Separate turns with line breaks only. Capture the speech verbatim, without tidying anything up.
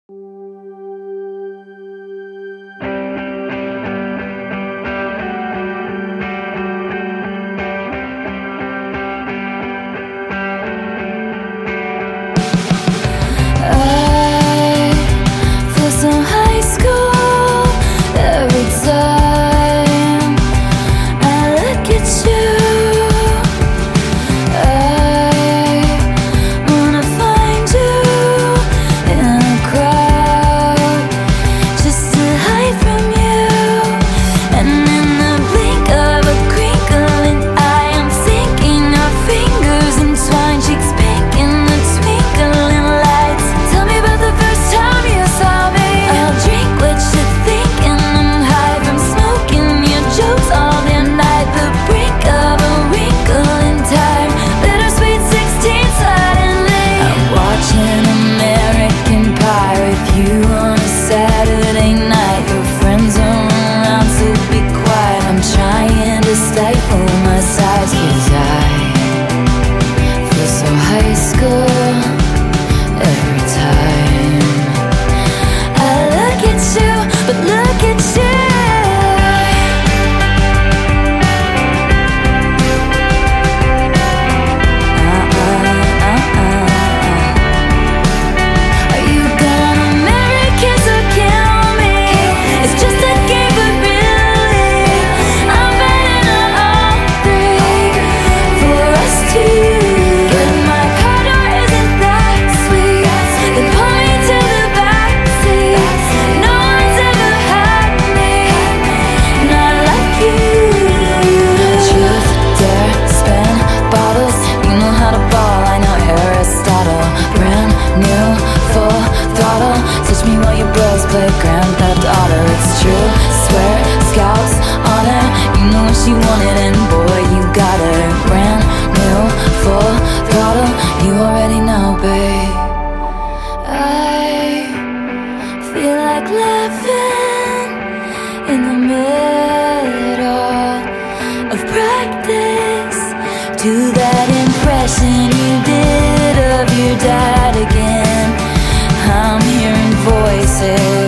play Grand Theft Auto, it's true. Swear, scouts on her, you know what she wanted, and boy, you got her. Brand new, full throttle, you already know, babe. I feel like laughing in the middle of practice. Do that impression you did of your dad again. I'm hearing voices